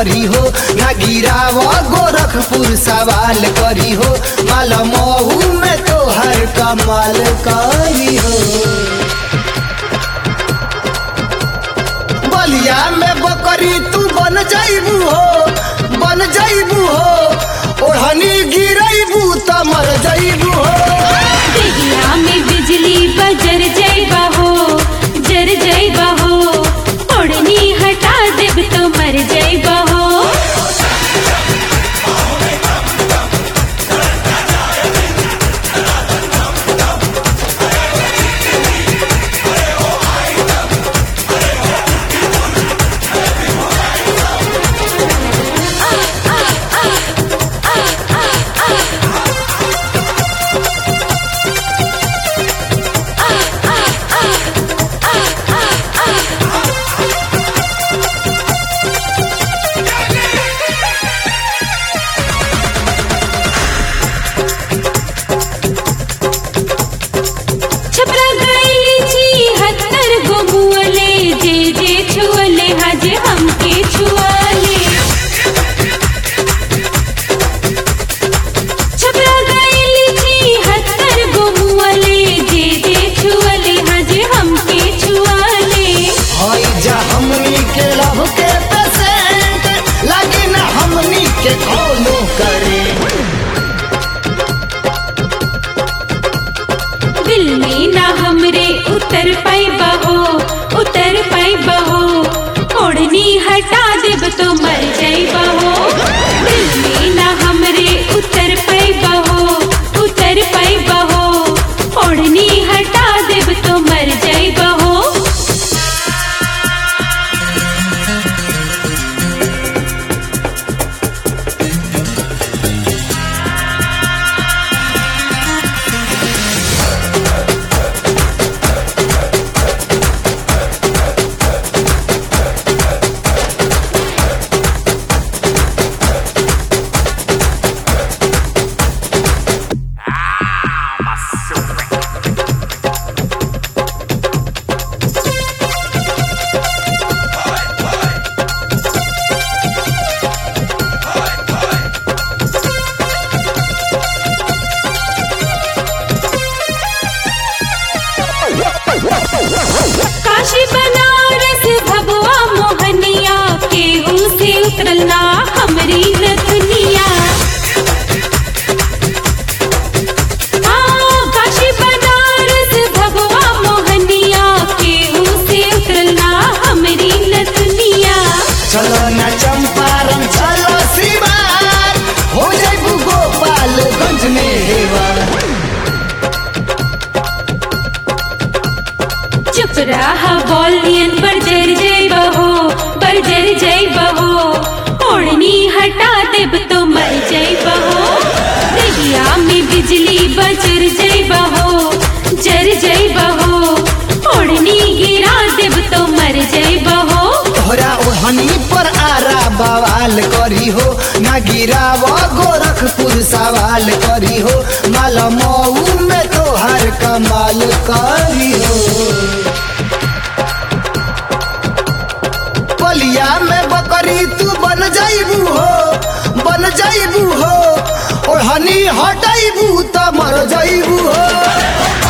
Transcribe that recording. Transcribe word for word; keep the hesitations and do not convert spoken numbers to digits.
करी हो, ना गिराव गोरखपुर सवाल करी हो, माल महू में तो हर कमाल करी हो। बलिया में बकरी तू बन जाइबू हो, बन जाइबू हो, ओढ़नी गिरैबू त मर जाइबू हो। देहिया में बिजली बजर जाइबा हो, जर जाइबा हो, ओढ़नी हटा देब तो मर जाइबा हो। दिल में ना हमरे उतर पाइबा हो, उतर पाइबा हो, ओढ़नी हटा देब तो मर जाइबा हो। दिल में ना हमरे उतर पाइबा हो, उतर पाइबा हो, ओढ़नी हटा देब तो मर जाइबा हो। काशी बनारस भगवा मोहनिया, केहू से उतरना हमरी नथनिया। हाँ, काशी बनारस भगवा मोहनिया, केहू से उतरना हमरी नथनिया। चलो ना चंपारण चलो श्रीवार, हो जाइबू गोपालगंज में हेवार। चुप रहा बोलियन बरजर जाइबा हो, बरजर जाइबा हो, ओढ़नी हटा देब तो मर जाइबा हो। देहिया में बिजली बजर जाइबा हो, जर जाइबा हो, ओढ़नी गिरा देब तो मर जाइबा हो। तोहरा ओढ़नी पर आरा बवाल करी हो, ना गिराव गोरखपुर सवाल करी हो, माल महू में तो हर कमाल करी हो। बलिया में बकरी तू बन जाइबू हो, बन जाइबू हो, ओढ़नी हटाइबू त मर जाइबू हो।